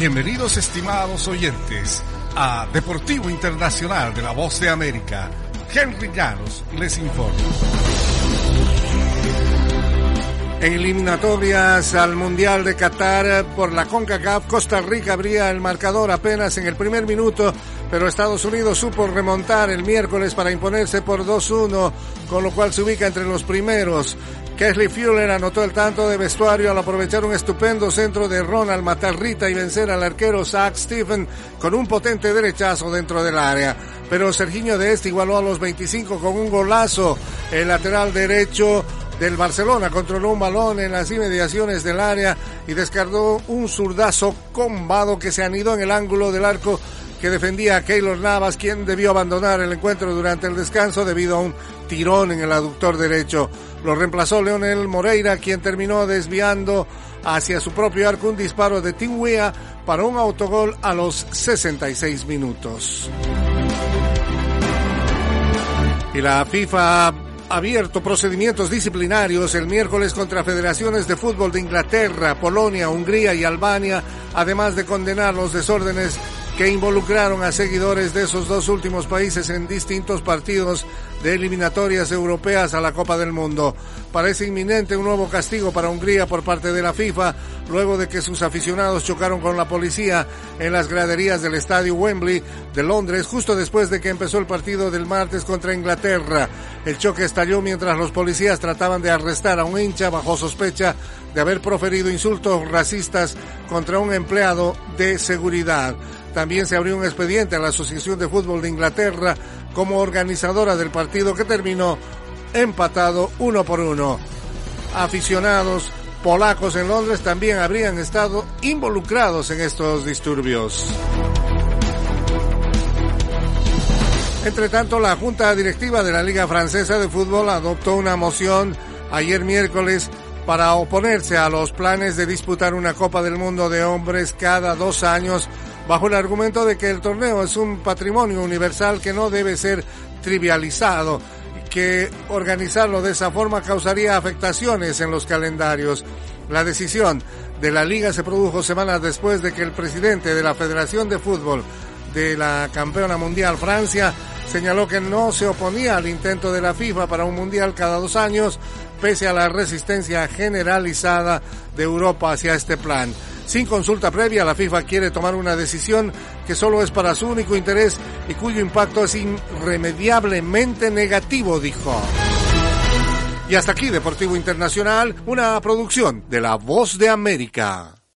Bienvenidos, estimados oyentes, a Deportivo Internacional de la Voz de América. Henry Llanos les informa. En eliminatorias al Mundial de Qatar por la CONCACAF, Costa Rica abría el marcador apenas en el primer minuto, pero Estados Unidos supo remontar el miércoles para imponerse por 2-1, con lo cual se ubica entre los primeros. Kesley Fuller anotó el tanto de vestuario al aprovechar un estupendo centro de Ronald Matarrita y vencer al arquero Zach Steffen con un potente derechazo dentro del área. Pero Sergiño Dest igualó a los 25 con un golazo. El lateral derecho del Barcelona controló un balón en las inmediaciones del área y descargó un zurdazo combado que se anidó en el ángulo del arco que defendía a Keylor Navas, quien debió abandonar el encuentro durante el descanso debido a un tirón en el aductor derecho. Lo reemplazó Leonel Moreira, quien terminó desviando hacia su propio arco un disparo de Tim Weah para un autogol a los 66 minutos. Y la FIFA ha abierto procedimientos disciplinarios el miércoles contra federaciones de fútbol de Inglaterra, Polonia, Hungría y Albania, además de condenar los desórdenes que involucraron a seguidores de esos dos últimos países en distintos partidos de eliminatorias europeas a la Copa del Mundo. Parece inminente un nuevo castigo para Hungría por parte de la FIFA, luego de que sus aficionados chocaron con la policía en las graderías del estadio Wembley de Londres, justo después de que empezó el partido del martes contra Inglaterra. El choque estalló mientras los policías trataban de arrestar a un hincha bajo sospecha de haber proferido insultos racistas contra un empleado de seguridad. También se abrió un expediente a la Asociación de Fútbol de Inglaterra como organizadora del partido, que terminó empatado 1-1. Aficionados polacos en Londres también habrían estado involucrados en estos disturbios. Entre tanto, la Junta Directiva de la Liga Francesa de Fútbol adoptó una moción ayer miércoles para oponerse a los planes de disputar una Copa del Mundo de hombres cada 2 años, bajo el argumento de que el torneo es un patrimonio universal que no debe ser trivializado y que organizarlo de esa forma causaría afectaciones en los calendarios. La decisión de la Liga se produjo semanas después de que el presidente de la Federación de Fútbol de la campeona mundial, Francia, señaló que no se oponía al intento de la FIFA para un mundial cada 2 años, pese a la resistencia generalizada de Europa hacia este plan. Sin consulta previa, la FIFA quiere tomar una decisión que solo es para su único interés y cuyo impacto es irremediablemente negativo, dijo. Y hasta aquí Deportivo Internacional, una producción de La Voz de América.